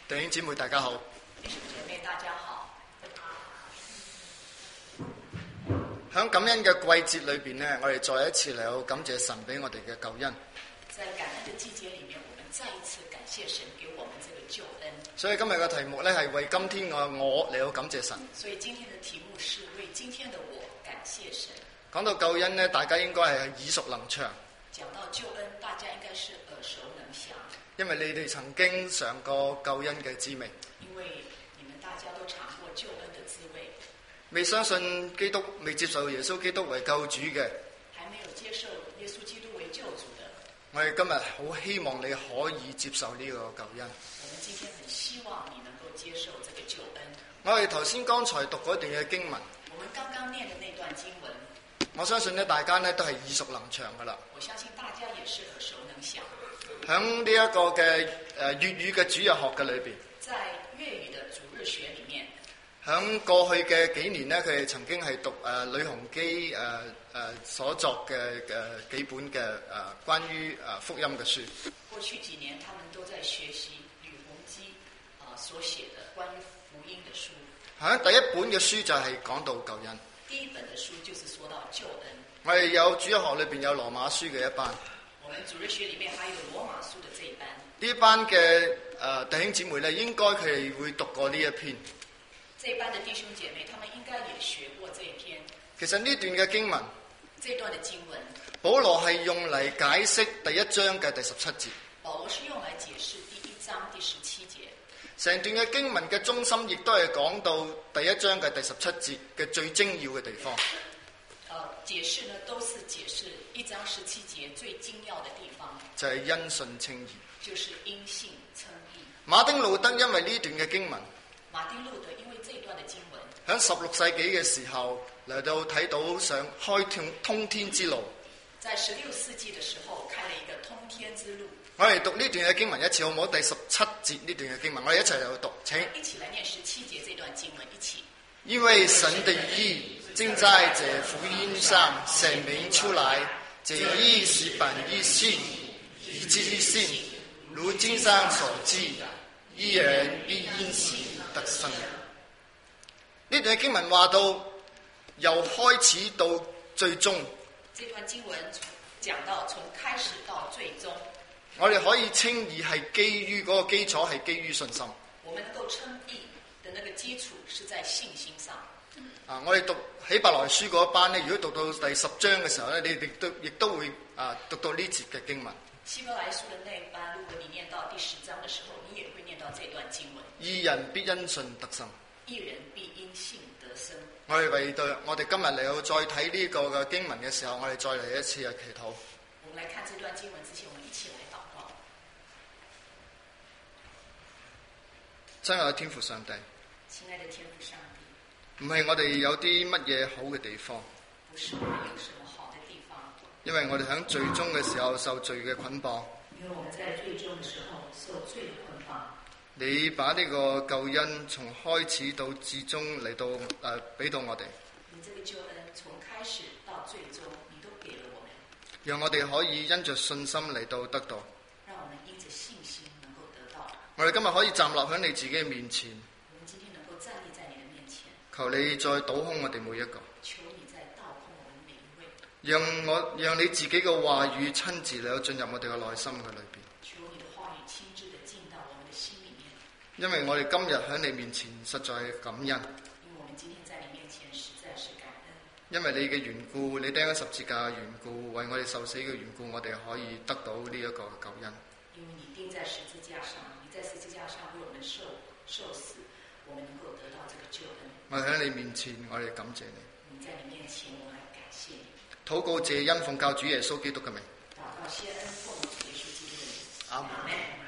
弟兄姊妹大家好， 弟兄姐妹大家好。 喺感恩嘅季節裏邊呢，我哋再一次嚟到感謝神俾我哋嘅救恩。 在感恩的季節裡面，我們再一次感謝神給我們這個救恩。 所以今日嘅題目呢，係為今天嘅我嚟到感謝神。 所以今天的題目是為今天的我感謝神。 講到救恩呢，大家應該係耳熟能詳。 講到救恩，大家應該是耳熟能詳。 因為你哋曾經嘗過救恩嘅滋味。 因為你們大家都嘗過救恩的滋味。 未相信基督、未接受耶穌基督為救主嘅， 還沒有接受耶穌基督為救主的， 我哋今日好希望你可以接受呢個救恩。 我們今天很希望你能夠接受這個救恩。 我哋頭先剛才讀嗰段嘅經文， 我們剛剛念的那段經文， 我相信咧大家咧都係耳熟能詳噶啦。 我相信大家也是耳熟能詳。 喺呢一個嘅粵語嘅主日學嘅裏邊， 在粵語的主日學裡面， 喺過去嘅幾年咧，佢哋曾經係讀呂鴻基所作嘅幾本嘅關於福音嘅書。 過去幾年，他們都在學習呂鴻基所寫的關於福音的書。 喺第一本嘅書就係講到救恩。 第一本的書就是說到救恩。 我哋有主日學裏邊有羅馬書嘅一班。 我們主日學裡面還有羅馬書的這一班。 呢一班嘅弟兄姊妹咧，應該佢哋會讀過呢一篇。 這一班的弟兄姐妹，他們應該也學過這一篇。 其實呢段嘅經文， 這段的經文， 保羅係用嚟解釋第一章嘅第17節。 保羅是用來解釋第一章第17節。 成段嘅經文嘅中心，亦都係講到第一章嘅第17節嘅最精要嘅地方。 解釋呢，都是解釋一章17節最精要的地方， 就係因信稱義， 就是因信稱義。 馬丁路德因為呢段嘅經文， 馬丁路德因為這段的經文， 喺16世紀嘅時候嚟到睇到想開通天之路。 在16世紀的時候開了一個通天之路。 我哋讀呢段嘅經文一次好唔好？第17節呢段嘅經文，我哋一齊嚟讀，請。 一起來念17節這段經文，一起。 因為神的義正在這福音上顯明出來，這義是本於信，以致信，如經上所記，義人必因信得生。呢段經文話到，由開始到最終。 這段經文講到從開始到最終。 我哋可以稱義係基於嗰個基礎係基於信心。 我們能夠稱義的那個基礎是在信心上。 我哋讀希伯來書嗰一班咧，如果讀到第10章嘅時候咧，你亦都會讀到呢節嘅經文。 希伯來書的那一班，如果你念到第10章的時候，你也會念到這段經文。 義人必因信得生。 義人必因信得生。 我哋我哋今日嚟到再睇呢個嘅經文嘅時候，我哋再嚟一次嘅祈禱。 我們來看這段經文之前，我們一起來禱告。 親愛的天父上帝， 親愛的天父上帝， 唔係我哋有啲乜嘢好嘅地方， 不是我們有什麼好的地方， 因為我哋喺最終嘅時候受罪嘅捆綁。 因為我們在最終的時候受罪的捆綁。 你把呢個救恩從開始到至終嚟到俾到我哋。 你這個救恩從開始到最終，你都給了我們， 讓我哋可以因着信心嚟到得到。 讓我們因着信心能夠得到。 我哋今日可以站立喺你自己嘅面前。 我們今天能夠站立在你的面前。 求你再倒空我哋每一個。 求你再倒空我們每一位。 讓你自己嘅話語親自嚟到進入我哋嘅內心嘅裏邊。 求你的話語親自地進到我們的心裏面。 因為我哋今日喺你面前實在感恩。 因為我們今天在你面前實在是感恩。 因為你嘅緣故，你釘喺十字架嘅緣故，為我哋受死嘅緣故，我哋可以得到呢一個救恩。 因為你釘在十字架上，你在十字架上為我們受死，我們能夠得到這個救恩。 我哋喺你面前，我哋感謝你。 你在你面前，我們感謝你。 禱告謝恩奉靠主耶穌基督嘅名。 禱告謝恩奉主耶穌基督嘅名。 阿門。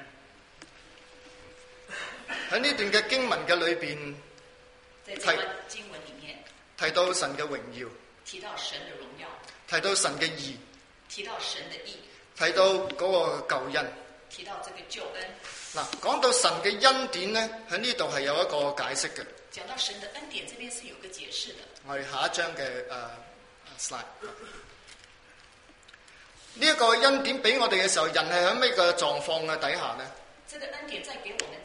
喺呢段嘅經文嘅裏邊， 在這段經文裡面提到神嘅榮耀， 提到神的榮耀， 提到神嘅義， 提到神的義， 提到嗰個救恩， 提到這個救恩。 嗱，講到神嘅恩典咧，喺呢度係有一個解釋嘅。 講到神的恩典，這邊是有個解釋的。 我哋下一章嘅slide。呢一個恩典俾我哋嘅時候，人係喺咩個狀況嘅底下呢？ 這個恩典在給我們之前，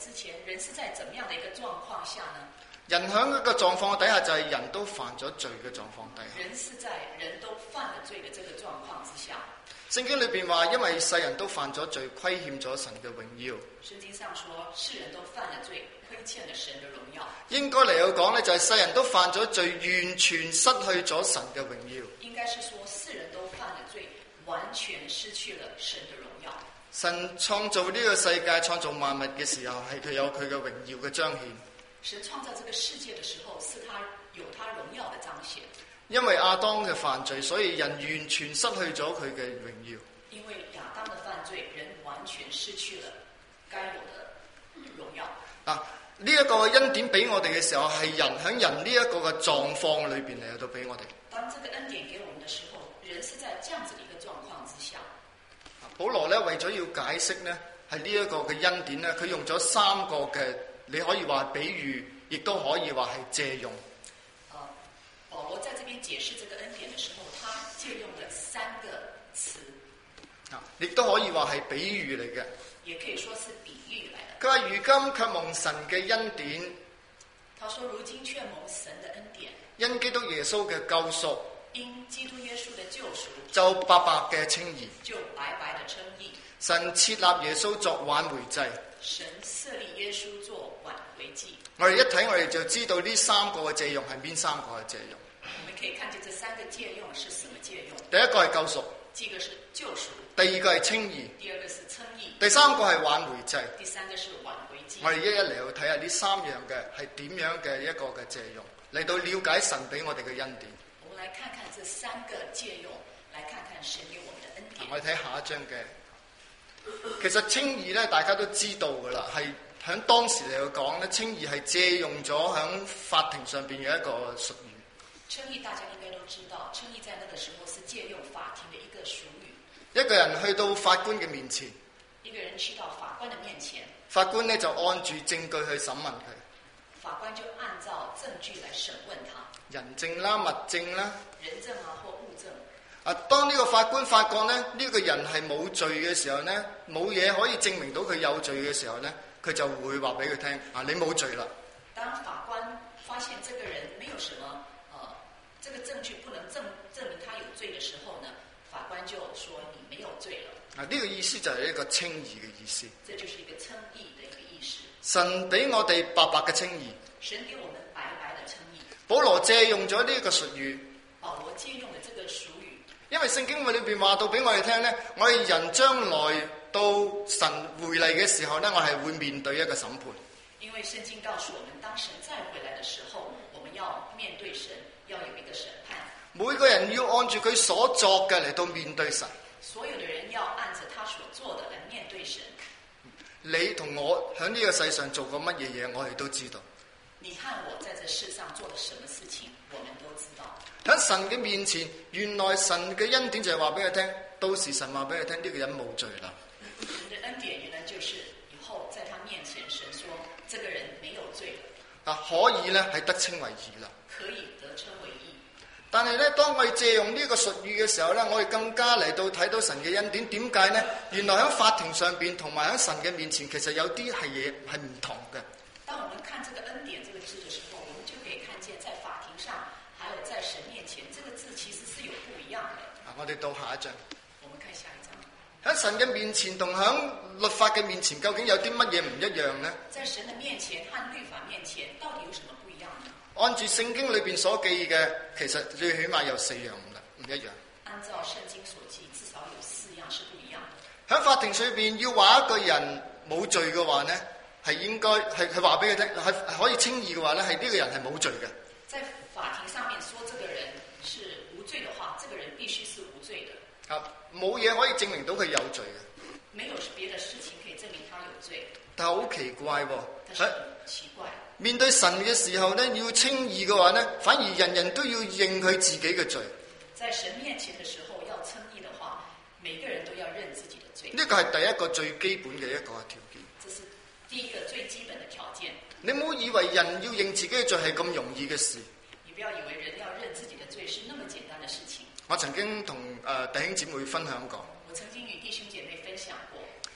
人是在怎麼樣的一個狀況下呢？ 人喺一個狀況底下，就係人都犯咗罪嘅狀況底下。 人是在人都犯了罪的這個狀況之下。 聖經裏邊話，因為世人都犯咗罪，虧欠咗神嘅榮耀。 聖經上說，世人都犯了罪，虧欠了神的榮耀。 應該嚟講呢，就係世人都犯咗罪，完全失去咗神嘅榮耀。 應該是說，世人都犯了罪，完全失去了神的榮耀。 神創造呢個世界、創造萬物嘅時候，係佢有佢嘅榮耀嘅彰顯。 神創造這個世界的時候，是他有他榮耀的彰顯。 因為亞當嘅犯罪，所以人完全失去咗佢嘅榮耀。 因為亞當的犯罪，人完全失去了該有的榮耀。 嗱，呢一個恩典俾我哋嘅時候，係人喺人呢一個嘅狀況裏邊嚟到俾我哋。 當這個恩典給我們的時候，人是在這樣子的一個狀況之下。 保羅咧為咗要解釋呢，係呢一個嘅恩典咧，佢用咗三個嘅，你可以話比喻，亦都可以話係借用。 保羅在這邊解釋這個恩典的時候，他借用了三個詞， 亦都可以話係比喻嚟嘅， 也可以說是比喻來的。 佢話如今卻蒙神嘅恩典， 他說如今卻蒙神的恩典， 因基督耶穌嘅救贖， 因基督耶穌的救贖， 就白白嘅稱義， 就白白的稱義。 神設立耶穌作挽回祭， 神設立耶穌做挽回祭。 我哋一睇，我哋就知道呢三個嘅借用係邊三個嘅借用。 我們可以看見這三個借用是什麼借用？ 第一個係救贖， 第一個是救贖， 第二個係稱義， 第二個是稱義， 第三個係挽回祭。 第三個是挽回祭。 我哋一一嚟到睇下呢三樣嘅係點樣嘅一個嘅借用，嚟到了解神俾我哋嘅恩典。 我們來看看這三個借用，來看看神給我們的恩典。 我哋睇下一章嘅。其實稱義咧，大家都知道噶啦，係喺當時嚟講咧，稱義係借用咗喺法庭上邊嘅一個術語。 稱義大家應該都知道，稱義在那個時候是借用法庭的一個術語。 一個人去到法官嘅面前， 一個人去到法官的面前， 法官咧就按住證據去審問佢。 法官就按照證據來審問他， 人證啦、物證啦， 人證啊或物證。 當呢個法官發覺咧呢個人係冇罪嘅時候咧，冇嘢可以證明到佢有罪嘅時候咧，佢就會話俾佢聽：你冇罪啦。 當法官發現這個人沒有什麼這個證據不能證明他有罪的時候呢，法官就說你沒有罪了。 呢個意思就係一個稱義嘅意思。 這就是一個稱義的一個意思。 神俾我哋白白嘅稱義。 神給我們白白的稱義。 保羅借用咗呢個術語。 保羅借用了這個術語。 因為聖經裏邊話到俾我哋聽咧，我哋人將來到神回嚟嘅時候咧，我係會面對一個審判。 因為聖經告訴我們，當神再回來的時候，我們要面對神，要有一個審判。 每個人要按住佢所作嘅嚟到面對神。 所有的人要按着他所做的來面對神。 你同我喺呢個世上做過乜嘢嘢，我哋都知道。 你看我在這世上做了什麼事情，我們都知道。 喺神嘅面前，原來神嘅恩典就係話俾佢聽，到時神話俾佢聽，呢個人冇罪啦。 神的恩典原來就是以後在他面前，神說這個人沒有罪了。 可以咧係得稱為義啦。 可以得稱為義。但係咧，當我哋借用呢個術語嘅時候咧，我哋更加嚟到睇到神嘅恩典。點解呢？原來喺法庭上邊同埋喺神嘅面前，其實有啲係嘢係唔同嘅。 當我們看這個恩典這個字的時候，我們就可以看見在法庭上，還有在神面前，這個字其實是有不一樣的。 我哋到下一章。 我們看下一章。 喺神嘅面前同喺律法嘅面前，究竟有啲乜嘢唔一樣呢？ 在神的面前和律法面前，到底有什麼不一樣呢？ 按住聖經裏邊所記嘅，其實最起碼有4樣唔一樣。 按照聖經所記，至少有4樣是不一樣的。 喺法庭上邊要話一個人冇罪嘅話呢，係應該係話俾佢聽，係可以稱義嘅話呢，係呢個人係冇罪嘅。 在法庭上面說這個人是無罪的話，這個人必須是無罪的。 冇嘢可以證明到佢有罪嘅。 沒有別的事情可以證明他有罪。 但係好奇怪喎， 奇怪。 面對神嘅時候呢，要稱義嘅話呢，反而人人都要認佢自己嘅罪。 在神面前的時候要稱義的話，每個人都要認自己的罪。 呢個係第一個最基本嘅一個條件。 這是第一個最基本的條件。 你唔好以為人要認自己嘅罪係咁容易嘅事。 你不要以為人要認自己的罪是那麼簡單的事情。 我曾經同弟兄姊妹分享過。 我曾經與弟兄姐妹分享過。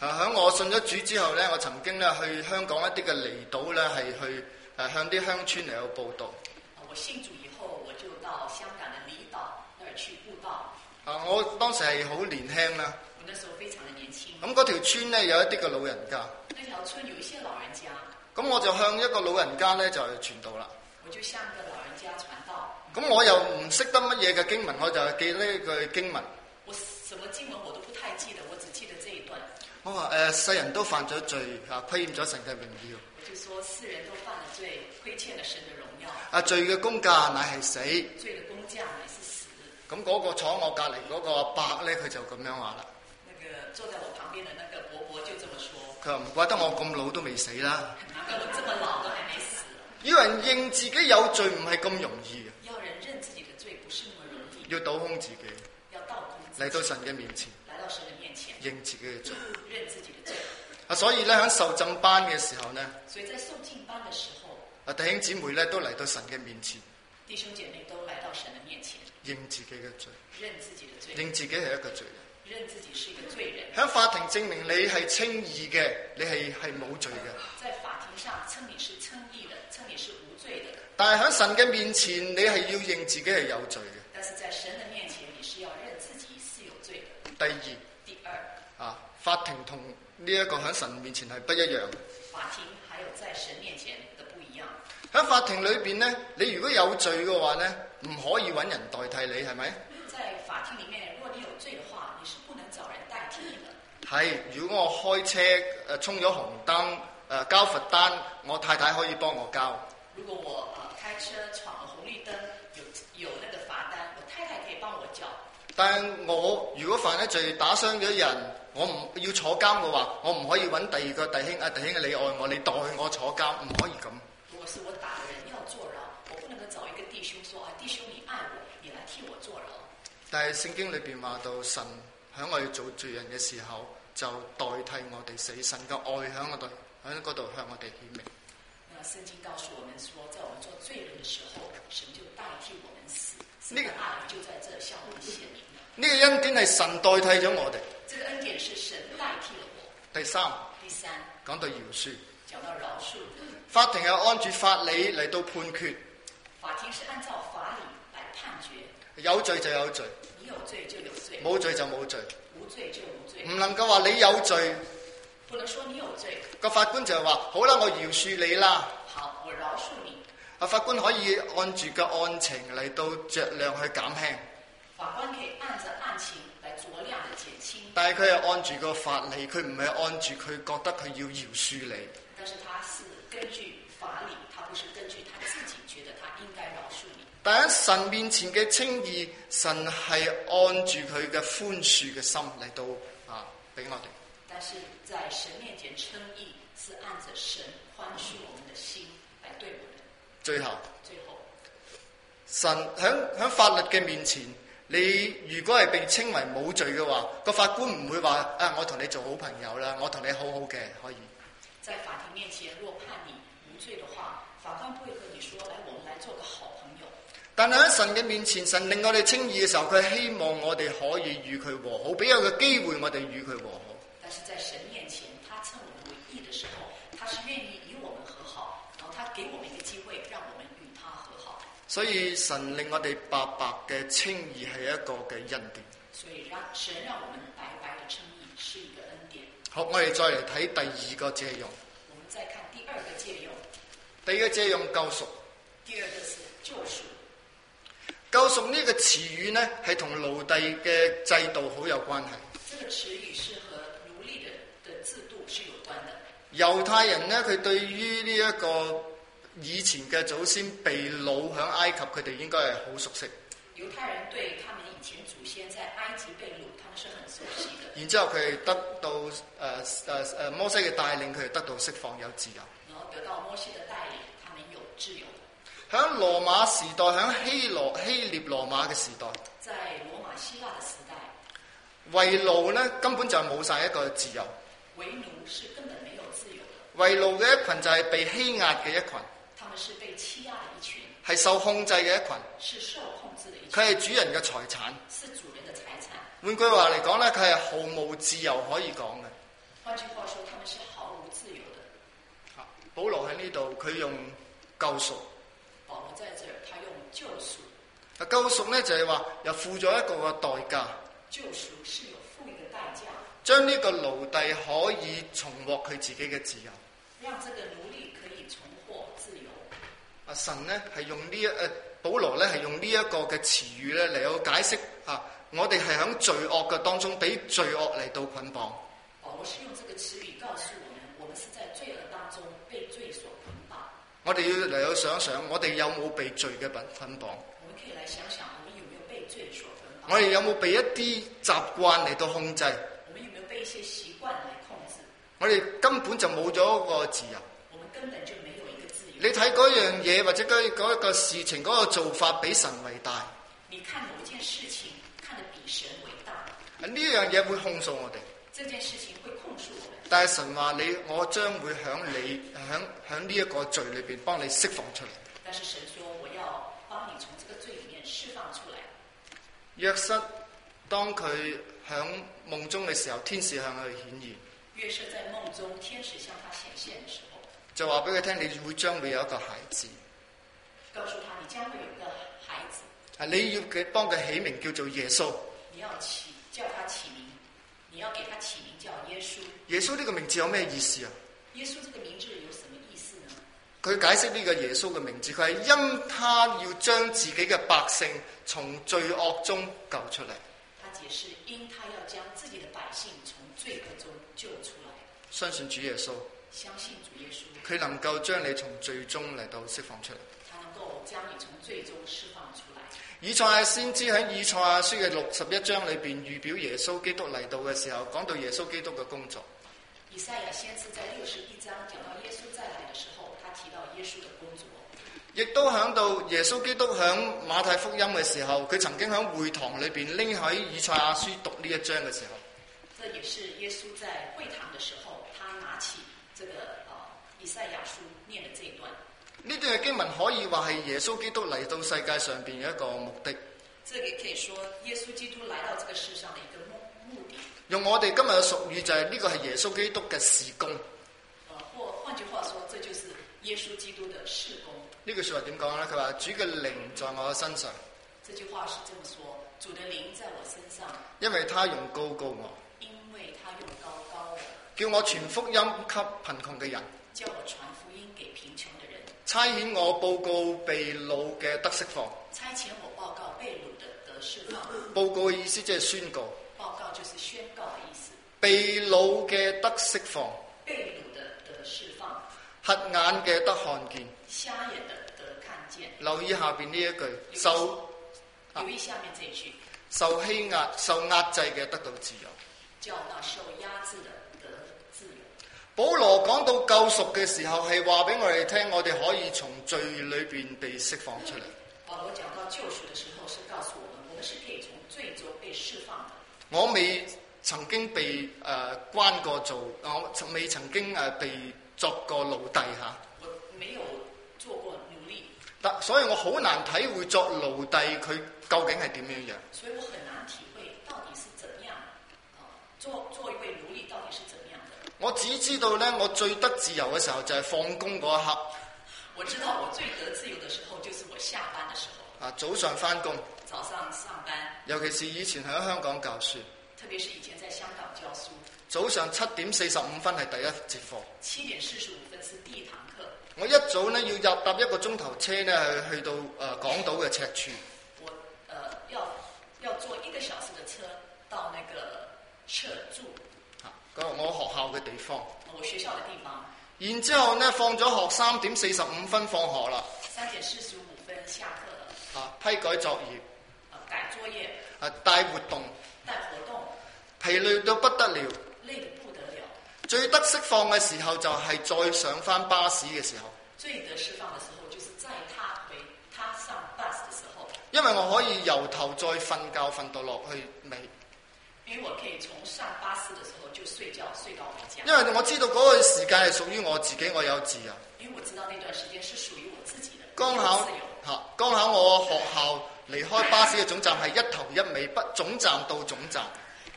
喺我信咗主之後咧，我曾經咧去香港一啲嘅離島咧，係去向啲鄉村嚟到報道。 我信主以後，我就到香港的離島那兒去佈道。 我當時係好年輕啦。 我那時候非常的年輕。 咁嗰條村咧有一啲嘅老人家。 那條村有一些老人家。 咁我就向一個老人家咧就傳道啦。 我就向一個老人家傳道。 咁我又唔識得乜嘢嘅經文，我就記呢句經文。 我什麼經文我都不太記得，我只記得這一段。 我話世人都犯咗罪，虧欠咗神嘅榮耀。 我就說世人都犯了罪，虧欠了神的榮耀。 罪嘅工價乃係死。 罪的工價乃是死。 咁嗰個坐我隔離嗰個阿伯咧，佢就咁樣話啦。 那個坐在我旁邊的那個伯伯就這麼說。 佢話唔怪得我咁老都未死啦。 難怪我這麼老都還沒死。 要人認自己有罪唔係咁容易嘅。 要人認自己的罪不是那麼容易。 要倒空自己。 要倒空自己。 嚟到神嘅面前。 來到神的面前。 認自己嘅罪。 認自己的罪。 所以咧喺受浸班嘅時候呢， 所以在受浸班的時候， 弟兄姊妹咧都嚟到神嘅面前。 弟兄姐妹都來到神的面前。 認自己嘅罪。 認自己的罪。 認自己係一個罪人。 認自己是一個罪人。 喺法庭證明你係稱義嘅，你係冇罪嘅。 在法庭上稱你是稱義的，稱你是無罪的。 但係喺神嘅面前，你係要認自己係有罪嘅。 但是在神的面前，你是要認自己是有罪的。 第二，法庭同呢一個喺神面前係不一樣。 法庭還有在神面前的不一樣。喺法庭裏邊呢，你如果有罪嘅話呢，唔可以揾人代替你，係咪？ 在法庭裡面，如果你有罪的話，你是不能找人代替你的。 係，如果我開車衝咗紅燈，交罰單，我太太可以幫我交。 如果我開車闖了紅綠燈，有那個罰單，我太太可以幫我交。 但我如果犯咗罪，打傷咗人，我唔要坐監嘅話，我唔可以揾第二個弟兄，弟兄你愛我，你代我坐監，唔可以咁。 如果是我打的人要坐牢，我不能夠找一個弟兄說弟兄你愛我，你來替我坐牢。但係聖經裏邊話到神喺我哋做罪人嘅時候，就代替我哋死，神嘅愛喺嗰度向我哋顯明。 聖經告訴我們說，在我們做罪人的時候，神就代替我們死，神的愛就在這向我們顯明了。 呢個恩典係神代替咗我哋。 這個恩典是神代替了我。 第三，講到饒恕。 講到饒恕。 法庭係按住法理嚟到判決。 法庭是按照法理來判決。 有罪就有罪。 你有罪就有罪。 冇罪就冇罪。 無罪就無罪。 唔能夠話你有罪。 不能說你有罪。 個法官就係話：好啦，我饒恕你啦。 好，我饒恕你。 法官可以按住個案情嚟到酌量去減輕。 法官可以按着案情來酌量的減輕。 但係佢係按住個法理，佢唔係按住佢覺得佢要饒恕你。 但是他是根據法理，他不是根據他自己覺得他應該饒恕你。 但喺神面前嘅稱義，神係按住佢嘅寬恕嘅心嚟到俾我哋。 但是在神面前稱義，是按着神寬恕我們的心來對我們。 最後， 神喺法律嘅面前，你如果係被稱為冇罪嘅話，個法官唔會話我同你做好朋友啦，我同你好好嘅可以。 在法庭面前，若判你無罪的話，法官不會和你說：來，我們來做個好朋友。 但係喺神嘅面前，神令我哋稱義嘅時候，佢希望我哋可以與佢和好，俾有個機會我哋與佢和好。 但是在神面前，他稱我們為義的時候，他是願意與我們和好，然後他給我們一個機會，讓我們與他和好。 所以神令我哋白白嘅稱義係一個嘅恩典。 所以神讓我們白白的稱義是一個恩典。 好，我哋再嚟睇第二個借用。 我們再看第二個借用。 第二個借用救贖。 第二個是救贖。 救贖呢個詞語呢，係同奴隸嘅制度好有關係。 這個詞語是和奴隸的制度是有關的。 猶太人呢，佢對於呢一個以前嘅祖先被擄喺埃及，佢哋應該係好熟悉。 猶太人對他們以前祖先在埃及被擄，他們是很熟悉的。 然之後佢哋得到摩西嘅帶領，佢哋得到釋放有自由。 然後得到摩西的帶領，他們有自由。 喺羅馬時代，喺希臘羅馬嘅時代， 在羅馬希臘的時代， 為奴呢根本就冇晒一個自由。 為奴是根本沒有自由的。 為奴嘅一群就係被欺壓嘅一群。 他們是被欺壓的一群。 係受控制嘅一群。 是受控制的一群。 佢係主人嘅財產。 是主人的財產。 換句話嚟講呢，佢係毫無自由可以講嘅。 換句話說，他們是毫無自由的。 保羅喺呢度佢用救贖。 保羅在這兒，他用救贖。 救贖呢，就係話又付咗一個嘅代價。 救贖是有付一個代價， 將呢個奴隸可以重獲佢自己嘅自由。 讓這個奴隸可以重獲自由。 神呢係用保羅呢係用呢一個嘅詞語呢嚟到解釋我哋係喺罪惡嘅當中俾罪惡嚟到捆綁。 保羅是用這個詞語告訴我們是在罪惡當中被罪所捆綁。 我哋要嚟到想想，我哋有冇被罪嘅捆綁？ 我們可以來想想，我們有沒有被罪所捆綁？ 我哋有冇被一啲習慣嚟到控制？ 我們有沒有被一些習慣來控制？ 我哋根本就冇咗一個自由。 我們根本就沒有一個自由。 你睇嗰樣嘢或者嗰一個事情嗰個做法比神為大。 你看某一件事情，看得比神為大。 呢樣嘢會控訴我哋。 這件事情會控訴我們。 但係神話我將會響呢一個罪裏邊幫你釋放出嚟。 但是神說我要幫你從這個罪裡面釋放出來。 約瑟當佢響夢中嘅時候，天使向佢顯現。 約瑟在夢中，天使向他顯現嘅時候，就話俾佢聽，你會將會有一個孩子。 告訴他你將會有一個孩子。 你要幫佢起名叫做耶穌。 你要叫他起名，你要給他起名叫耶穌。 耶穌呢個名字有咩意思啊？ 耶穌這個名字有什麼意思呢？ 佢解釋呢個耶穌嘅名字，佢係因他要將自己嘅百姓從罪惡中救出嚟。 他解釋，因他要將自己的百姓從罪惡中救出來。 相信主耶穌， 相信主耶穌， 佢能夠將你從罪中嚟到釋放出嚟。 他能夠將你從罪中釋放出來。 以賽亞先知喺以賽亞書嘅61章裏邊預表耶穌基督嚟到嘅時候，講到耶穌基督嘅工作。 以賽亞先知在61章講到耶穌再來的時候，他提到耶穌的工作。 亦都響到耶穌基督響馬太福音嘅時候，佢曾經響會堂裏邊拎喺以賽亞書讀呢一章嘅時候。 這也是耶穌在會堂的時候，他拿起這個以賽亞書念的這一段。 呢段嘅經文可以話係耶穌基督嚟到世界上邊嘅一個目的。 這個可以說耶穌基督來到這個世上的一個目的。 用我哋今日嘅俗語就係呢個係耶穌基督嘅事工。 或換句話說，這就是耶穌基督的事工。 呢句說話點講呢？佢話主嘅靈在我嘅身上。 這句話是這麼說：主的靈在我身上， 因為他用膏膏我。 因為他用膏膏我， 叫我傳福音給貧窮嘅人， 叫我傳福音給貧窮的人， 差遣我報告被擄嘅得釋放。 差遣我報告被擄的得釋放。 報告嘅意思即係宣告。 報告就是宣告的意思。 被擄嘅得釋放， 被擄的得釋放。 瞎眼嘅得看見， 瞎眼的得看見。 留意下邊呢一句， 留意下面這一句， 受欺壓、受壓制嘅得到自由。 叫那受壓制的得自由。 保羅講到救贖嘅時候，係話俾我哋聽，我哋可以從罪裏邊被釋放出嚟。 保羅講到救贖的時候，是告訴我們是可以從罪中被釋放的。 我未曾經被關過做，我未曾經被作過奴隸嚇。 我沒有做過奴隸。 所以我好難體會作奴隸佢究竟係點樣樣。 所以我很難體會到底是怎麼樣，做一位奴隸到底是怎麼樣的。 我只知道呢，我最得自由嘅時候就係放工嗰一刻。 我知道我最得自由的時候就是我下班的時候。 早上翻工， 早上上班。 尤其是以前喺香港教書。 特別是以前在香港教書。 早上7:45係第一節課。 7:45是第一堂課。 我一早呢要搭1個鐘頭車呢去到港島嘅赤柱。 我要坐1個小時的車到那個赤柱。 我學校嘅地方。 我學校的地方。 然之後呢，放咗學3:45放學啦。 3:45下課了。 批改作業。 改作業。 帶活動。疲累到不得了。 累得不得了。 最得釋放嘅時候就係再上翻巴士嘅時候。 最得釋放嘅時候就是在他上 bus 的時候。 因為我可以由頭再瞓覺瞓到落去尾。 因為我可以從上巴士的時候就睡覺睡到回家。 因為我知道嗰個時間係屬於我自己，我有自由。 因為我知道那段時間是屬於我自己的。 剛巧我學校離開巴士嘅總站係一頭一尾，總站到總站。 剛好我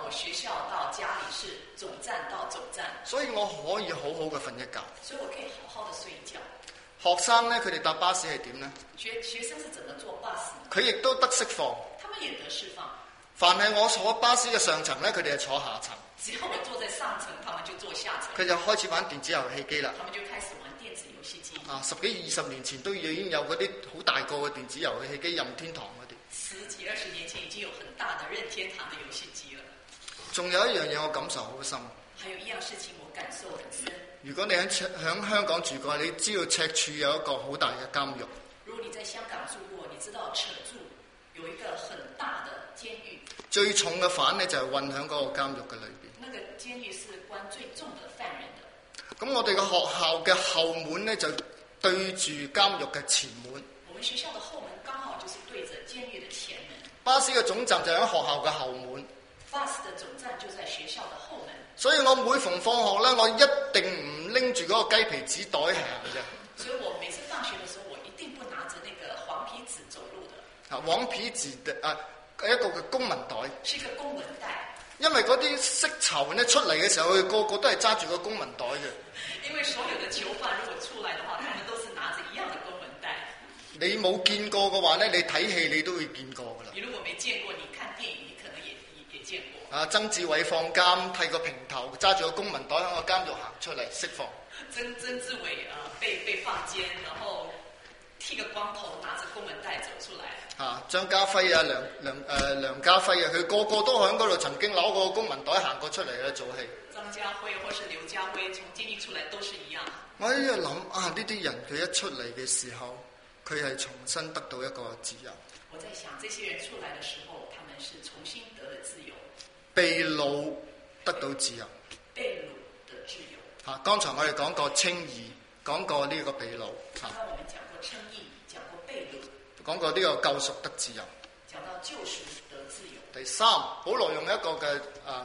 學校到家裡是總站到總站， 所以我可以好好嘅瞓一覺。 所以我可以好好的睡一覺。 學生咧，佢哋搭巴士係點呢？ 學生是怎麼坐巴士呢？ 佢亦都得釋放。 他們也得釋放。 凡係我坐巴士嘅上層咧，佢哋係坐下層。 只要我坐在上層，他們就坐下層。 佢就開始玩電子遊戲機啦。 他們就開始玩電子遊戲機。 10幾20年前都已經有嗰啲好大個嘅電子遊戲機，任天堂嗰啲。 10幾20年前已經有很大的任天堂的遊戲機了。 仲有一樣嘢我感受好深。 還有一樣事情我感受很深。 如果你喺香港住過，你知道赤柱有一個好大嘅監獄。 如果你在香港住過，你知道赤柱有一個很大的監獄。 最重嘅犯呢，就係困喺嗰個監獄嘅裏邊。 那個監獄是關最重的犯人的。 咁我哋嘅學校嘅後門呢，就對住監獄嘅前門。 我們學校的後門剛好就是對着監獄的前門。 巴士嘅總站就喺學校嘅後門。 巴士的總站就在學校的後門。 所以我每逢放學咧，我一定唔拎住嗰個雞皮紙袋行嘅。 所以我每次放學的時候，我一定不拿着那個黃皮紙走路的。 黃皮紙一個嘅公文袋。 是一個公文袋。 因為嗰啲釋囚咧出嚟嘅時候，佢個個都係揸住個公文袋嘅。 因為所有的囚犯如果出來的話，他們都是拿着一樣的公文袋。 你冇見過嘅話咧，你睇戲你都會見過㗎啦。 你如果沒見過，你看電影你可能也見過。 曾志偉放監，剃個平頭，揸住個公文袋喺個監獄行出嚟釋放。 曾志偉被放監，然後剃個光頭，拿着公文袋走出來。 張家輝啊，梁家輝啊，佢個個都喺嗰度曾經攞個公文袋行過出嚟嘅做戲。 張家輝或是劉家輝從監獄出來都是一樣。 我喺度諗呢啲人佢一出嚟嘅時候，佢係重新得到一個自由。 我在想，這些人出來的時候，他們是重新得了自由。 被擄得到自由。 被擄的自由。 剛才我哋講過稱義，講過呢個被擄。 剛剛我們講過稱義，講過被擄。 講過呢個救贖得自由。 講到救贖得自由。 第三，保羅用一個嘅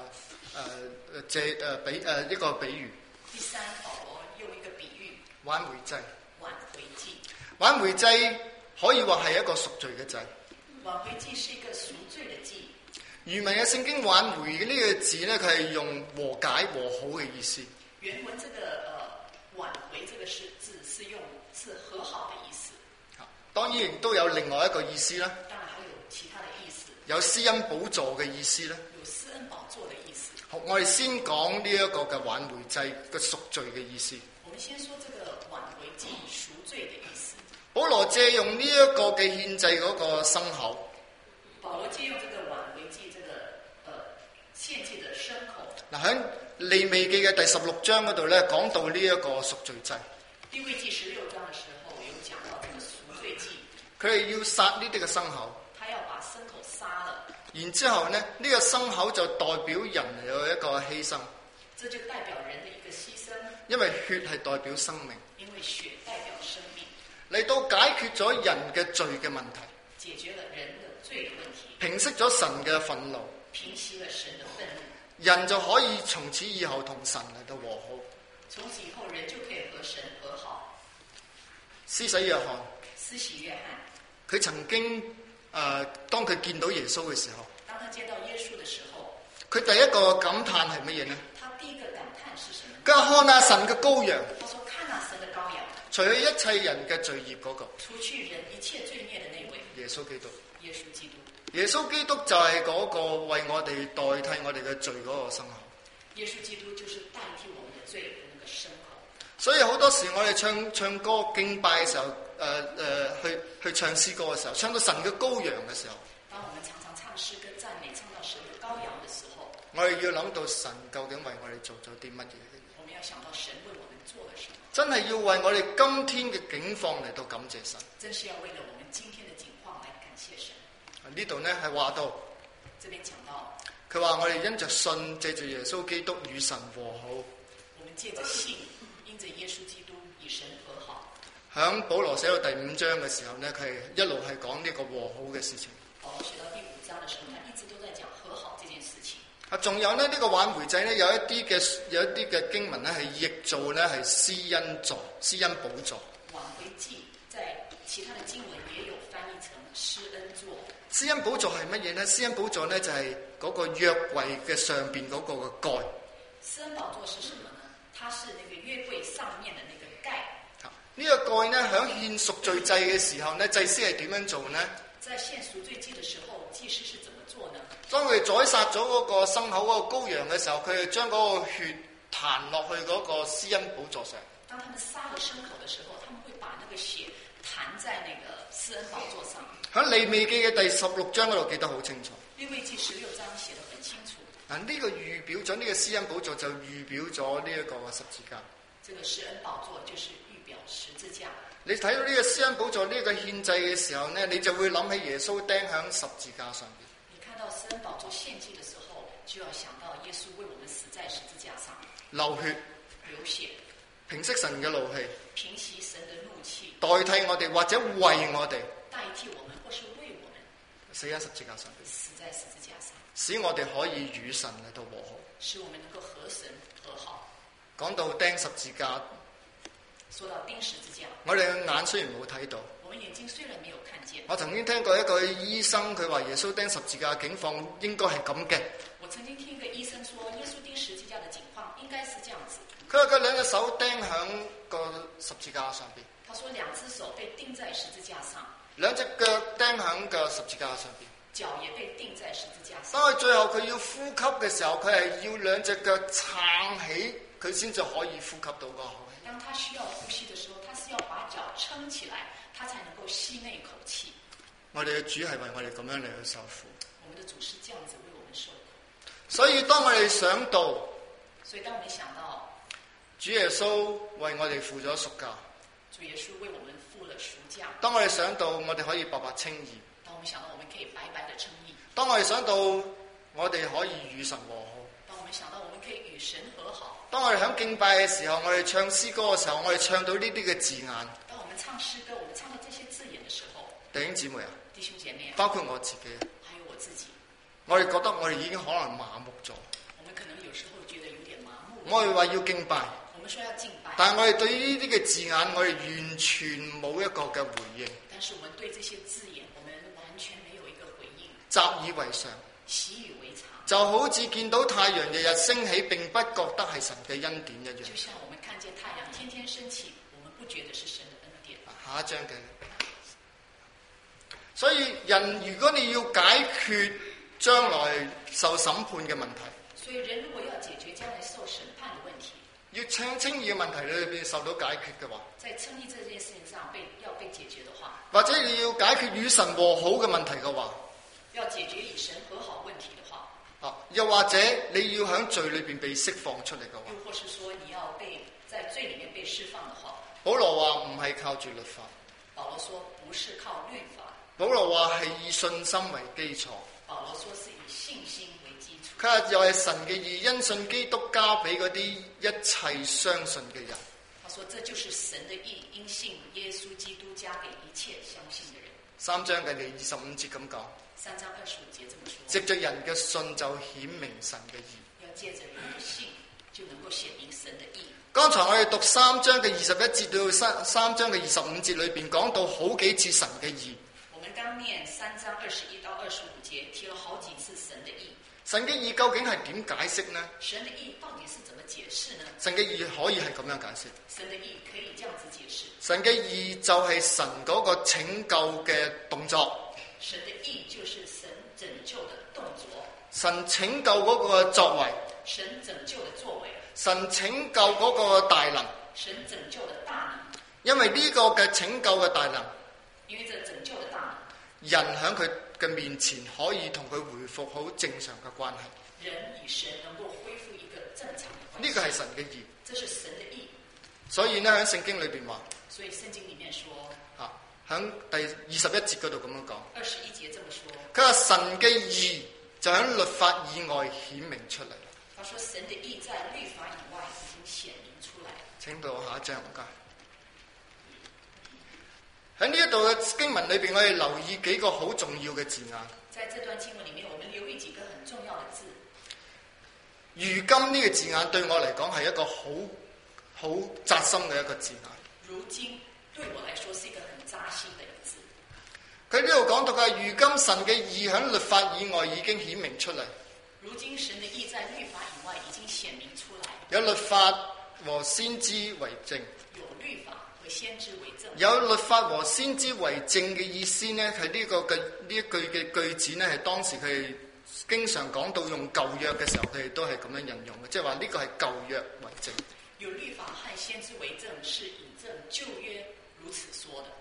一個比喻。 第三，保羅用一個比喻。 挽回祭。 挽回祭。 挽回祭可以話係一個贖罪嘅祭。 挽回祭是一個贖罪嘅祭。 原文嘅聖經挽回嘅呢個字呢，佢係用和解和好嘅意思。 原文這個挽回這個字是和好的意思。 當然亦都有另外一個意思啦。 當然還有其他的意思。 有施恩寶座嘅意思啦。 有施恩寶座的意思。 好，我哋先講呢一個嘅挽回祭嘅贖罪嘅意思。 我們先說這個挽回祭贖罪的意思。 保羅借用呢一個嘅獻祭嗰個牲口。 保羅借用這個挽回祭這個獻祭的牲口。 喺利未記嘅第16章嗰度咧，講到呢一個贖罪祭。 利未記16章嘅時候有講到這個贖罪祭。 佢哋要殺呢啲嘅牲口。 他要把牲口殺了。 然之後呢，呢個牲口就代表人有一個犧牲。 這就代表人的一個犧牲。 因為血係代表生命。 因為血代表生命。 嚟到解決咗人嘅罪嘅問題。 解決了人的罪的問題。 平息咗神嘅憤怒。 平息了神的憤怒。 人就可以從此以後同神嚟到和好。 從此以後，人就可以和神和好。 施洗約翰。 施洗約翰。 佢曾經當佢見到耶穌嘅時候。 當他見到耶穌的時候。 佢第一個感嘆係乜嘢呢？ 他第一個感嘆是什麼？ 佢話看下神嘅羔羊。 他說看下神的羔羊。 除去一切人嘅罪孽嗰個。 除去人一切罪孽的那位。 耶穌基督。 耶穌基督。 耶穌基督就係嗰個為我哋代替我哋嘅罪嗰個牲口。 耶穌基督就是代替我們的罪的那個牲口。 所以好多時我哋唱歌敬拜嘅時候，去唱詩歌嘅時候，唱到神嘅羔羊嘅時候， 當我們常常唱詩歌讚美，唱到神嘅羔羊嘅時候， 我哋要諗到神究竟為我哋做咗啲乜嘢。 我們要想到神為我們做了什麼。 真係要為我哋今天嘅境況嚟到感謝神。 真是要為了我們今天的境況來感謝神。 呢度呢係話到， 這邊講到， 佢話我哋因着信，借住耶穌基督與神和好。 我們借着信，因着耶穌基督與神和好。 響保羅寫到第5章嘅時候呢，佢係一路係講呢個和好嘅事情。 保羅寫到第5章嘅時候，他一直都在講和好這件事情。 仲有呢個挽回祭呢，有一啲嘅經文呢係譯做呢係施恩座、施恩寶座。 挽回祭在其他的經文也有翻譯成施恩座。 施恩寶座係乜嘢呢？施恩寶座呢，就係嗰個約櫃嘅上邊嗰個嘅蓋。 施恩寶座是什麼呢？它是那個約櫃上面的那個蓋。 呢個蓋呢，響獻贖罪祭嘅時候呢，祭司係點樣做呢？ 在獻贖罪祭的時候，祭司是怎麼做呢？ 當佢宰殺咗嗰個牲口嗰個羔羊嘅時候，佢就將嗰個血彈落去嗰個施恩寶座上。 當他們殺了牲口的時候，他們會把那個血彈在那個施恩寶座上。 喺利未記嘅第16章嗰度記得好清楚。 利未記16章寫得很清楚。 呢個預表咗呢個施恩寶座，就預表咗呢一個十字架。 這個施恩寶座就是預表十字架。 你睇到呢個施恩寶座呢個獻祭嘅時候呢，你就會諗起耶穌釘喺十字架上邊。 你看到施恩寶座獻祭的時候，就要想到耶穌為我們死在十字架上， 流血， 流血， 平息神嘅怒氣， 平息神的怒氣， 代替我哋或者為我哋， 代替我們或是為我們， 死喺十字架上邊， 死在十字架上， 使我哋可以與神嚟到和好， 使我們能夠和神和好。 講到釘十字架， 說到釘十字架， 我哋嘅眼雖然冇睇到， 我們眼睛雖然沒有看見。 我曾經聽過一個醫生，佢話耶穌釘十字架嘅境況應該係咁嘅。 我曾經聽一個醫生說，耶穌釘十字架的景況應該是這樣子。 佢話佢兩隻手釘響個十字架上邊。 他說兩隻手被釘在十字架上， 兩隻腳釘響個十字架上邊， 腳也被釘在十字架上。 當佢最後佢要呼吸嘅時候，佢係要兩隻腳撐起，佢先至可以呼吸到個口氣。 當他需要呼吸的時候，他是要把腳撐起來，他才能夠吸那口氣。 我哋嘅主係為我哋咁樣嚟去受苦。 我們的主是這樣子為我們受苦。 所以當我哋想到， 所以當我們想到主耶穌為我哋付咗贖價， 主耶穌為我們付了贖價。 當我哋想到我哋可以白白稱義， 當我們想到我們可以白白的稱義， 當我哋想到我哋可以與神和好， 當我們想到我們可以與神和好， 當我哋響敬拜嘅時候，我哋唱詩歌嘅時候，我哋唱到呢啲嘅字眼。 當我們唱詩歌，我們唱到這些字眼的時候， 弟兄姊妹啊， 弟兄姐妹啊， 包括我自己， 還有我自己， 我哋覺得我哋已經可能麻木咗。 我們可能有時候覺得有點麻木。 我哋話要敬拜， 我們說要敬拜， 但係我哋對於呢啲嘅字眼，我哋完全冇一個嘅回應。 但是我們對這些字眼，我們完全沒有一個回應， 習以為常， 習以為常， 就好似見到太陽日日升起，並不覺得係神嘅恩典一樣。 就像我們看見太陽天天升起，我們不覺得是神的恩典。 下一章嘅，所以人如果你要解決將來受審判嘅問題， 所以人如果要解決將來受審判的問題， 要稱義嘅問題裏邊受到解決嘅話， 在稱義這件事情上要被解決的話， 或者你要解決與神和好嘅問題嘅話， 要解決與神和好問題的話， 又或者你要喺罪裏邊被釋放出嚟嘅話， 又或是說你要在罪裡面被釋放的話， 保羅話唔係靠住律法， 保羅說不是靠律法， 保羅話係以信心為基礎， 保羅說是以信心為基礎。 佢話又係神嘅義，因信基督交俾嗰啲一切相信嘅人。 他說這就是神的義，因信耶穌基督加給一切相信的人。 3章嘅第25節咁講 ，3章25節這麼說， 藉着人嘅信就顯明神嘅義。 要借着人的信就能夠顯明神的義。 剛才我哋讀3章嘅21節到3章嘅25節裏邊講到好幾次神嘅義。 我們剛念3章21到25節，提了好幾次神的義。 神嘅義究竟係點解釋呢？ 神的義到底是怎麼解釋呢？ 神嘅義可以係咁樣解釋。 神的義可以這樣子解釋。 神嘅義就係神嗰個拯救嘅動作。 神的義就是神拯救的動作。 神拯救嗰個作為。 神拯救的作為。 神拯救嗰個大能。 神拯救的大能。 因為呢個嘅拯救嘅大能， 因為這拯救的大能， 人喺佢嘅面前可以同佢回復好正常嘅關係。 人與神能夠恢復一個正常的關係。 呢個係神嘅義。 這是神的義。 所以呢喺聖經裏邊話， 所以聖經裡面說， 喺第21節嗰度咁樣講。 21節這麼說。 佢話神嘅義就喺律法以外顯明出嚟。 他說神的義在律法以外已經顯明出來。 請到下一章唔該。喺呢一度嘅經文裏邊，我哋留意幾個好重要嘅字眼。 在這段經文裡面，我們留意幾個很重要的字。 如今呢個字眼對我嚟講係一個好扎心嘅一個字眼。 如今對我來說是一個很紮新的一個字。 佢呢度講到嘅，如今神嘅義喺律法以外已經顯明出嚟。 如今神的義在律法以外已經顯明出來。 有律法和先知為證。 有律法和先知為證。 有律法和先知為證嘅意思呢，係呢一句嘅句子呢，係當時佢哋經常講到用舊約嘅時候，佢哋都係咁樣引用嘅，即係話呢個係舊約為證。 有律法和先知為證，是引證舊約如此說的。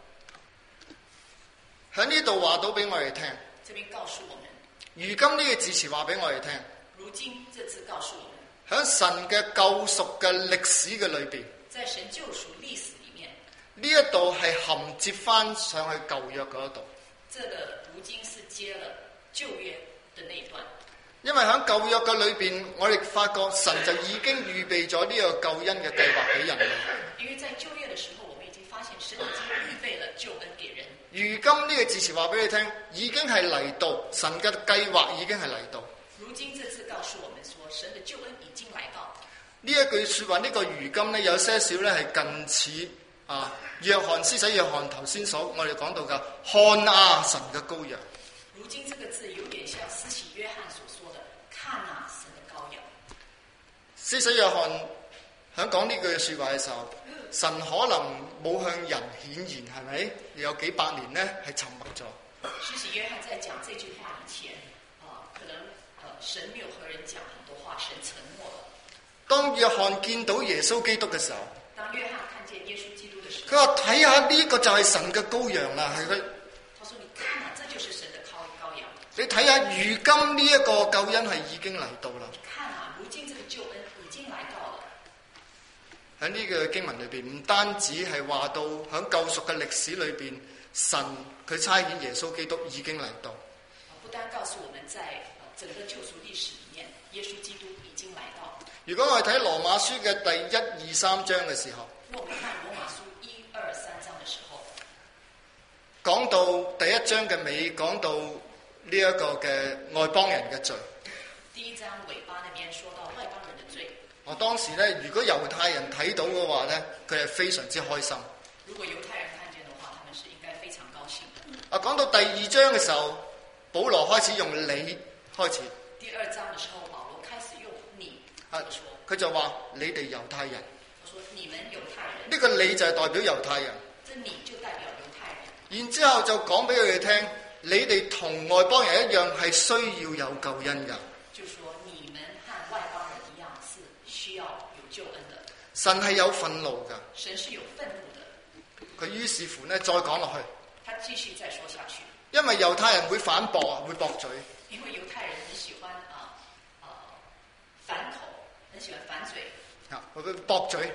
喺呢度話到俾我哋聽， 這邊告訴我們， 如今呢個字詞話俾我哋聽， 如今這字告訴我們， 喺神嘅救贖嘅歷史嘅裏邊， 在神救贖歷史裡面， 呢一度係銜接翻上去舊約嗰度。 這個如今是接了舊約的那一段。 因為喺舊約嘅裏邊，我哋發覺神就已經預備咗呢個救恩嘅計劃俾人類。 因為在舊約的時候，我們已經發現神已經預備了救恩給人。 如今呢個字詞話俾你聽，已經係嚟到，神嘅計劃已經係嚟到。 如今這次告訴我們說，神的救恩已經來到。 呢一句說話，呢個如今呢，有些少呢係近似約翰施洗約翰頭先我哋講到嘅看啊神嘅羔羊。 如今這個字有點像施洗約翰所說的看啊神的羔羊。 施洗約翰喺講呢句說話嘅時候，神可能冇向人顯現，係咪？有幾百年呢係沉默咗。 施洗約翰在講這句話以前，可能神沒有和人講很多話，神沉默了。 當約翰見到耶穌基督嘅時候， 當約翰看見耶穌基督嘅時候， 佢話睇下呢個就係神嘅羔羊啦，係佢。 他說：你看啊，這就是神的羔羊。 你睇下，如今呢一個救恩係已經嚟到啦。 你看啊，如今這個救恩已經來到了。 喺呢個經文裏邊，唔單止係話到喺救贖嘅歷史裏邊，神佢差遣耶穌基督已經嚟到。 不單告訴我們在整個救贖歷史裡面，耶穌基督已經來到。 如果我哋睇羅馬書嘅第1、2、3章嘅時候， 如果我們看羅馬書1、2、3章嘅時候， 講到第1章嘅尾，講到呢一個嘅外邦人嘅罪。 第1章尾巴那邊說到外邦人的罪。 我當時呢，如果猶太人睇到嘅話呢，佢係非常之開心。 如果猶太人看見的話，他們是應該非常高興的。 講到第2章嘅時候，保羅開始用你開始。 第2章嘅時候，保羅開始用你。 佢就話你哋猶太人。 他說你們猶太人。 呢個你就係代表猶太人。 這你就代表猶太人。 然之後就講俾佢哋聽，你哋同外邦人一樣係需要有救恩㗎。 就說你們和外邦人一樣是需要有救恩的。 神係有憤怒㗎。 神是有憤怒的。 佢於是乎呢，再講落去。 他繼續再說下去。 因為猶太人會反駁啊，會駁嘴。 因為猶太人很喜歡反口，很喜歡反嘴。 會駁嘴，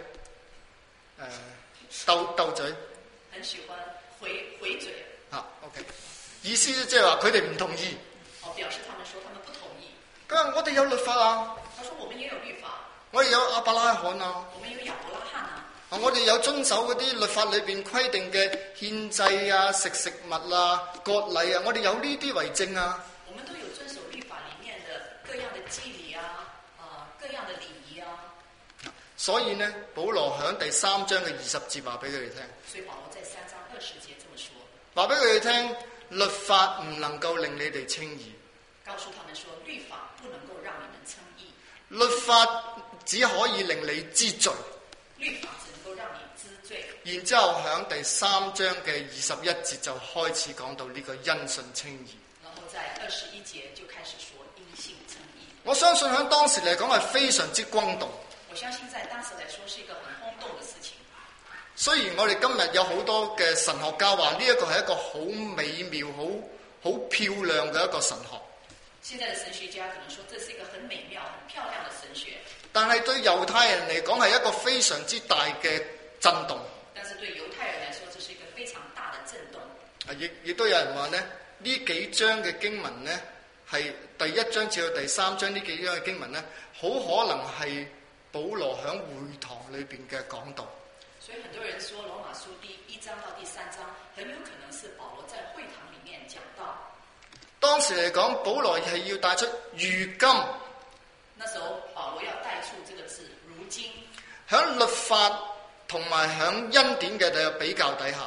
鬥嘴。 很喜歡回嘴。 OK。意思即係話佢哋唔同意。 表示他們說他們不同意。 佢話我哋有律法啊。 他說我們也有律法。 我哋有亞伯拉罕啊。 我們有亞伯拉罕啊。 我哋有遵守嗰啲律法裏邊規定嘅獻祭啊、食物啊、割禮啊，我哋有呢啲為證啊。 我們都有遵守律法裡面的各樣的祭禮啊，各樣的禮儀啊。 所以呢，保羅喺第3章嘅20節話俾佢哋聽。 所以保羅在3章20節這麼說。 話俾佢哋聽，律法唔能夠令你哋稱義。 告訴他們說，律法不能夠讓你們稱義。 律法只可以令你知罪。 律法只能夠讓你知罪。 然之後喺第3章嘅21節就開始講到呢個因信稱義。 然後在21節就開始說因信稱義。 我相信喺當時嚟講係非常之轟動。 我相信在當時來說是一個很轟動的事情。 雖然我哋今日有好多嘅神學家話呢一個係一個好美妙、好漂亮嘅一個神學。 現在的神學家可能說這是一個很美妙、很漂亮的神學。 但係對猶太人嚟講係一個非常之大嘅震動。 但是對猶太人來說，這是一個非常大的震動。 亦都有人話呢幾章嘅經文呢，係第1章至到第3章呢幾章嘅經文呢，好可能係保羅喺會堂裏邊嘅講道。 所以很多人說羅馬書第1章到第3章很有可能是保羅在會堂裡面講道。 當時嚟講，保羅係要帶出如今。 那時候保羅要帶出這個字如今。 喺律法同埋喺恩典嘅比較底下，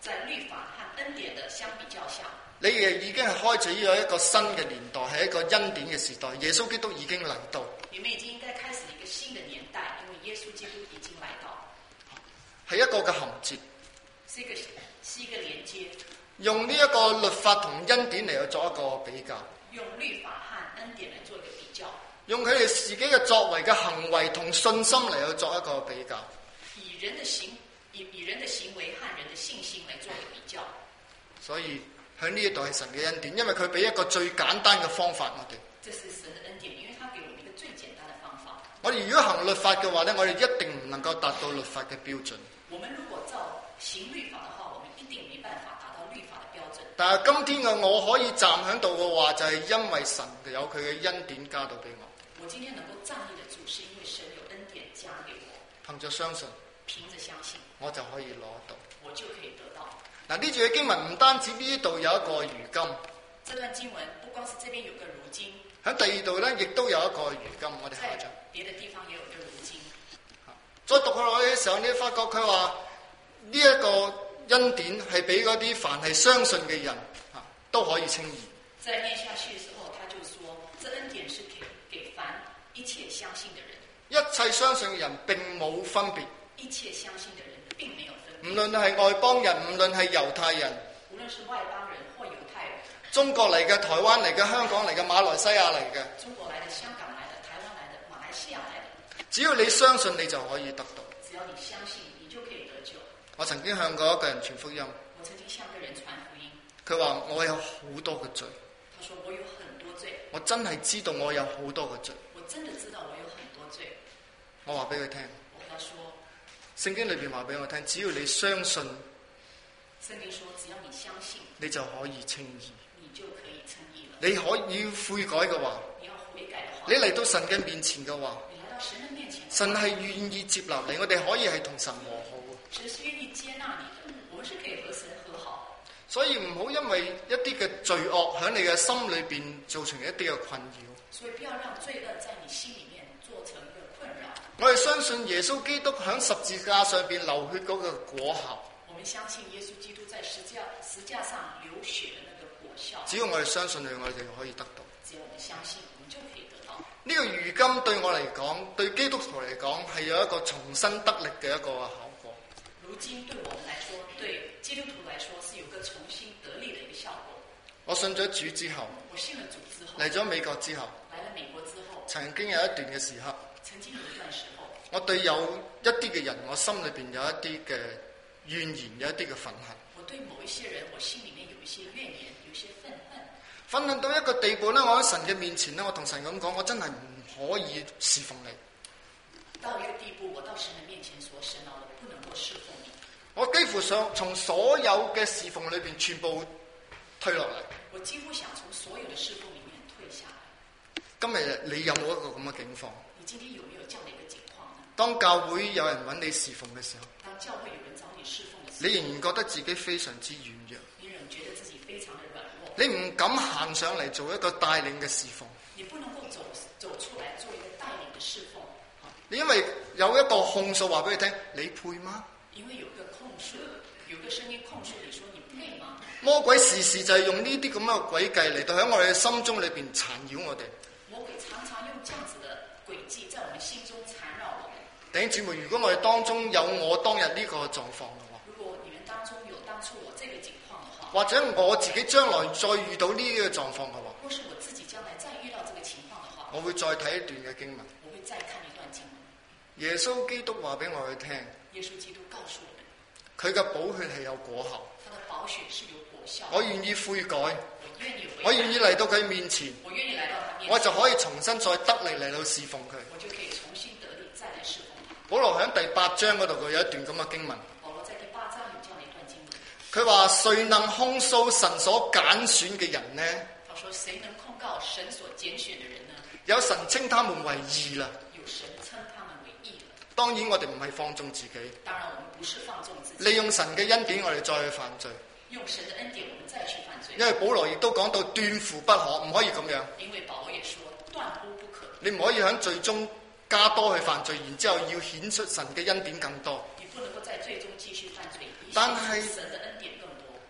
在律法和恩典的相比較下， 你亦已經係開始咗一個新嘅年代，係一個恩典嘅時代。耶穌基督已經嚟到， 你們已經應該開始一個新的年代，因為耶穌基督已經來到， 係一個嘅銜接， 是一個連接， 用呢一個律法同恩典嚟去做一個比較， 用律法和恩典來做一個比較， 用佢哋自己嘅作為嘅行為同信心嚟去做一個比較， 以人的行為和人的信心來做一個比較。 所以喺呢一度係神嘅恩典，因為佢俾一個最簡單嘅方法我哋。 這是神的恩典，因為他給我們一個最簡單的方法。 我哋如果行律法嘅話呢，我哋一定唔能夠達到律法嘅標準。 我們如果照行律法的話，我們一定沒辦法達到律法的標準。 但係今天嘅我可以站喺度嘅話，就係因為神有佢嘅恩典加到俾我。 我今天能夠站立得住，是因為神有恩典加給我。 憑着相信， 憑着相信， 我就可以攞到。 我就可以得到。 嗱，呢段嘅經文唔單止呢度有一個如今， 這段經文不光是這邊有個如今， 喺第二度呢亦都有一個如今。我哋下一章， 別的地方也有一個如今。 再讀落去嘅時候，你發覺佢話呢一個恩典係俾嗰啲凡係相信嘅人都可以稱義。 在念下去嘅時候，他就說：這恩典是給凡一切相信的人。 一切相信嘅人並冇分別。 一切相信的人並沒有分別。 無論係外邦人，無論係猶太人， 無論是外邦人或猶太人， 中國嚟嘅、台灣嚟嘅、香港嚟嘅、馬來西亞嚟嘅， 中國來的、香港來的、台灣來的、馬來西亞來的， 只要你相信，你就可以得到。 只要你相信，你就可以得救。 我曾經向過一個人傳福音， 我曾經向個人傳福音， 佢話我有好多嘅罪。 他說我有很多罪。 我真係知道我有好多嘅罪。 我真的知道我有很多罪。 我話俾佢聽， 我跟他說， 聖經裏邊話俾我聽，只要你相信， 聖經說只要你相信， 你就可以稱義。 你就可以稱義了。 你可以悔改嘅話， 你要悔改的話， 你嚟到神嘅面前嘅話， 你來到神的面前， 神係願意接納你，我哋可以係同神和好。 神是願意接納你的，我們是可以和神和好。 所以唔好因為一啲嘅罪惡喺你嘅心裏邊造成一啲嘅困擾。 所以不要讓罪惡在你心裏面做成一個困擾。 我哋相信耶穌基督喺十字架上邊流血嗰個果效。 我們相信耶穌基督在十架上流血的那個果效。 只要我哋相信佢，我哋可以得到。 只要我們相信，我們就可以得到。 呢個如今對我嚟講，對基督徒嚟講，係有一個重新得力嘅一個效果。 如今對我們來說，對基督徒來說，是有個重新得力的一個效果。 我信咗主之後， 我信了主之後， 嚟咗美國之後， 來了美國之後， 曾經有一段嘅時刻， 曾經有一段時候， 我對有一啲嘅人，我心裏邊有一啲嘅怨言，有一啲嘅憤恨。 我對某一些人，我心裏面有一些怨言，有一些憤恨。 憤恨到一個地步呢，我喺神嘅面前呢，我同神咁講，我真係唔可以侍奉你。 到一個地步，我到神嘅面前說：神啊，我不能夠侍奉你。 我幾乎想從所有嘅侍奉裏邊全部退落嚟。 我幾乎想從所有的侍奉裏面退下來。 今日你有冇一個咁嘅境況？ 你今天有沒有這樣的一個境況呢？ 當教會有人揾你侍奉嘅時候， 當教會有人找你侍奉嘅時候， 你仍然覺得自己非常之軟弱， 你仍覺得自己非常的軟弱， 你唔敢行上嚟做一個帶領嘅侍奉。 你不能夠走出來做一個帶領的侍奉。 你因為有一個控訴話俾你聽，你配嗎？ 因為有個控訴，有個聲音控訴你說你配嗎？ 魔鬼時時就係用呢啲咁嘅詭計嚟到喺我哋嘅心中裏邊纏繞我哋。 魔鬼常常用這樣子的詭計在我們心中纏繞我們。 弟兄姊妹，如果我哋當中有我當日呢個狀況嘅話， 如果你們當中有當初我這個境況的話， 或者我自己將來再遇到呢個狀況嘅話， 或是我自己將來再遇到這個情況的話， 我會再睇一段嘅經文。 我會再看一段經文。 耶穌基督話俾我哋聽， 耶穌基督告訴我們， 佢嘅寶血係有果效。 他的寶血是有果效。 我願意悔改， 我願意悔改， 我願意嚟到佢面前， 我願意來到他面前， 我就可以重新再得力嚟到侍奉佢。 我就可以重新得力再來侍奉他。 保羅喺第8章嗰度佢有一段咁嘅經文， 保羅在第8章有這樣的一段經文， 佢話誰能控訴神所揀選嘅人呢？ 他說誰能控告神所揀選的人呢？ 有神稱他們為義啦。 有神稱他們為義了。 當然我哋唔係放縱自己， 當然我們不是放縱自己， 利用神嘅恩典我哋再去犯罪。 用神的恩典我們再去犯罪。 因為保羅亦都講到斷乎不可，唔可以咁樣。 因為保羅也說斷乎不可。 你唔可以喺罪中加多去犯罪，然之後要顯出神嘅恩典更多。 你不能夠在罪中繼續犯罪， 但係神的恩典更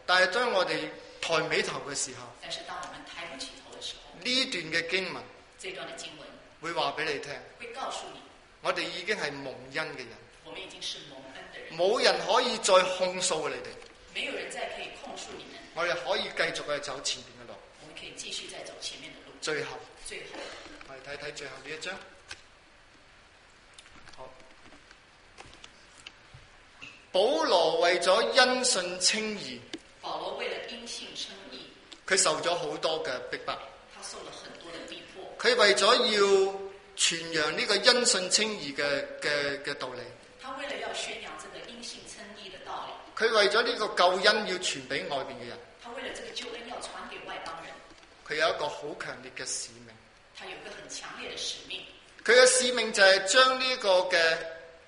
但係當我哋抬尾頭嘅時候， 但是當我們抬不起頭的時候， 呢段嘅經文這段的經文會話俾你聽， 會告訴你， 我哋已經係蒙恩嘅人， 我們已經是蒙恩的人， 冇人可以再控訴你哋， 沒有人再可以控訴你們， 我哋可以繼續去走前面嘅路。 我們可以繼續再走前面的路。 最後， 我哋睇睇最後呢一章。好，保羅為咗因信稱義， 保羅為了因信稱義， 佢受咗好多嘅逼迫， 他受了很多的逼迫。 佢為咗要傳揚呢個因信稱義嘅道理， 他為了要宣揚這個因信稱義的道理， 佢為咗呢個救恩要傳俾外邊嘅人， 他為了這個救恩要傳給外邦人， 佢有一個好強烈嘅使命。 他有一個很強烈的使命， 佢嘅使命就係將呢個嘅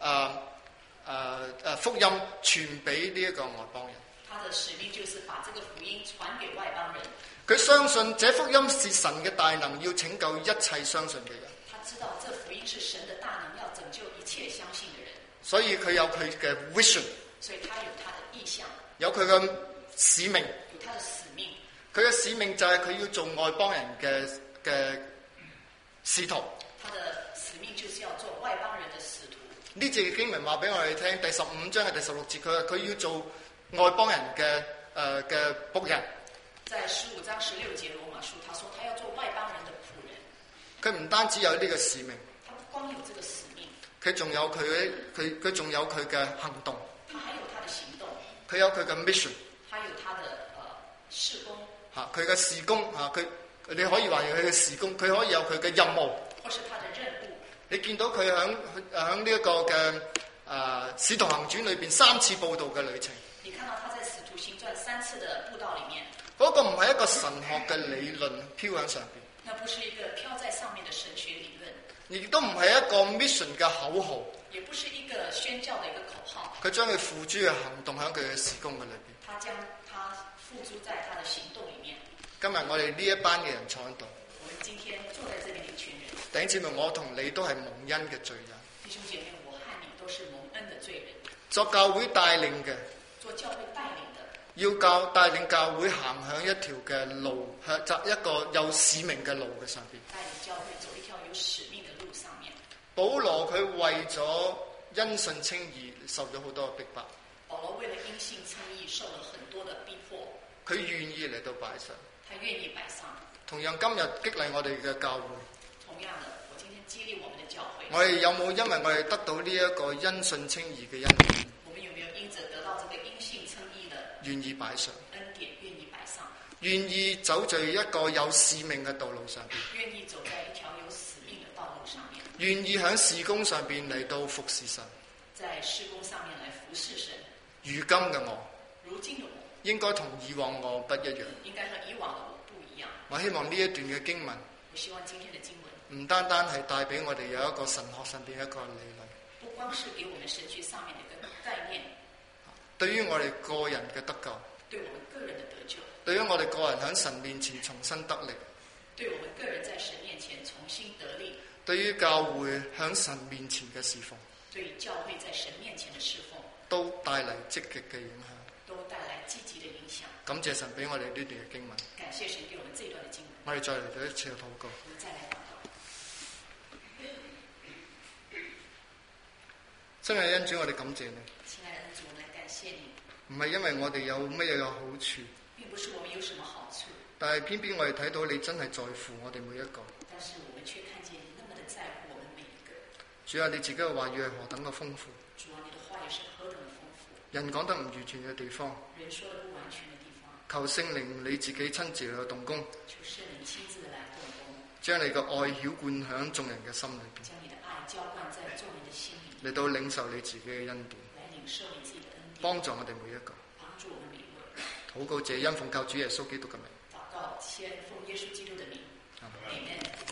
福音傳俾呢一個外邦人。 他的使命就是把這個福音傳給外邦人。 佢相信這福音是神嘅大能，要拯救一切相信嘅人。 他知道這福音是神的大能，要拯救一切相信的人。 所以佢有佢嘅 vision， 所以他有他的意向， 有佢嘅使命。 有他的使命。 佢嘅使命就係佢要做外邦人嘅使徒。 他的使命就是要做外邦人的使徒。 呢節經文話俾我哋聽，第15章嘅第16節，佢要做外邦人嘅僕人。 在15章16節羅馬書，他說他要做外邦人的僕人。 佢唔單止有呢個使命， 他不光有這個使命， 佢仲有佢仲有佢嘅行動。 他還有他的行動， 佢有佢嘅 mission， 他有他的事工。 佢嘅事工你可以話佢嘅事工，佢可以有佢嘅任務， 或是他的任務。 你見到佢響呢一個嘅使徒行傳裏邊3次佈道嘅旅程。 你看到他在使徒行傳3次的佈道裡面， 嗰個唔係一個神學嘅理論飄喺上邊， 那不是一個飄在上面的神學理論， 亦都唔係一個 mission 嘅口號， 也不是一個宣教的一個口號。 佢將佢付諸嘅行動喺佢嘅事工嘅裏邊。 他將他付諸在他的行動裡面。 今日我哋呢一班嘅人坐喺度， 我們今天坐在這邊的一群人， 弟兄姊妹，我同你都係蒙恩嘅罪人。 弟兄姐妹，我和你都是蒙恩的罪人。 作教會帶領嘅， 做教會帶領的， 要帶領教會行向一條嘅路，向一個有使命嘅路嘅上邊。 帶領教會走一條有使命的路上面。 保羅佢為咗因信稱義，受咗好多嘅逼迫。 保羅為了因信稱義，受了很多的逼迫。 佢願意嚟到擺上。 他願意擺上。 同樣今日激勵我哋嘅教會。 同樣的，我今天激勵我們的教會。 我哋有冇因為我哋得到呢一個因信稱義嘅恩典？ 我們有沒有因着得到這個因信稱義的願意擺上？ 恩典願意擺上？ 願意走在一個有使命嘅道路上邊？ 願意走在一條有使命的道路上面？ 願意喺事工上邊嚟到服侍神？ 在事工上面來服侍神？ 如今嘅我， 如今的我， 應該同以往我不一樣。 應該和以往的我不一樣。 我希望呢一段嘅經文， 我希望今天的經文唔單單係帶俾我哋有一個神學上邊一個理論， 不光是給我們神學上面的一個概念， 對於我哋個人嘅得救， 對我們個人的得救， 對於我哋個人喺神面前重新得力， 對我們個人在神面前重新得力， 對於教會喺神面前嘅侍奉， 對於教會在神面前的侍奉， 都帶嚟積極嘅影響。 都帶來積極的影響。 感謝神俾我哋呢段嘅經文。 感謝神給我們這段的經文。 我哋再嚟到一次嘅禱告。 我們再來禱告。 親愛的恩主，我哋感謝你。 親愛的恩主，我們來感謝你。 唔係因為我哋有乜嘢嘅好處， 並不是我們有什麼好處， 但係偏偏我哋睇到你真係在乎我哋每一個。 但是我們卻看見你那麼的在乎我們每一個。 主啊，你自己嘅話語係何等嘅豐富。 主啊，你的話語是何等的豐富。 人講得唔完全嘅地方， 人說得不完全的地方， 求聖靈你自己親自嚟動工， 求聖靈親自來動工， 將你嘅愛澆灌響眾人嘅心裏邊， 將你的愛澆灌在眾人的心裏， 嚟到領受你自己嘅恩典， 來領受你自己的恩典， 幫助我哋每一個。 幫助我們每一個。 禱告這恩奉靠主耶穌基督嘅名。 禱告先奉耶穌基督的名。Amen。